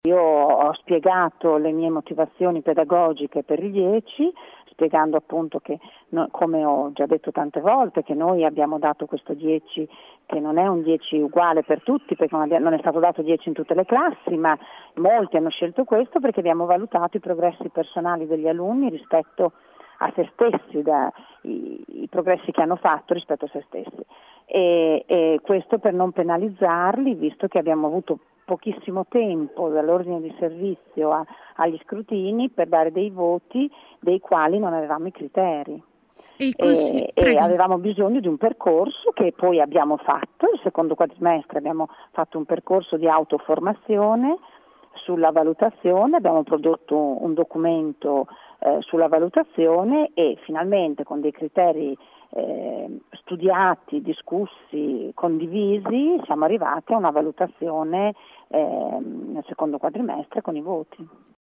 Io ho spiegato le mie motivazioni pedagogiche per i 10, spiegando appunto che, come ho già detto tante volte, che noi abbiamo dato questo 10 che non è un 10 uguale per tutti, perché non è stato dato 10 in tutte le classi, ma molti hanno scelto questo perché abbiamo valutato i progressi personali degli alunni rispetto a se stessi, i progressi che hanno fatto rispetto a se stessi. E questo per non penalizzarli, visto che abbiamo avuto pochissimo tempo dall'ordine di servizio agli scrutini per dare dei voti dei quali non avevamo i criteri. E Prego. avevamo bisogno di un percorso che poi abbiamo fatto. Il secondo quadrimestre abbiamo fatto un percorso di autoformazione sulla valutazione, abbiamo prodotto un documento sulla valutazione e finalmente con dei criteri studiati, discussi, condivisi, siamo arrivati a una valutazione nel secondo quadrimestre con i voti.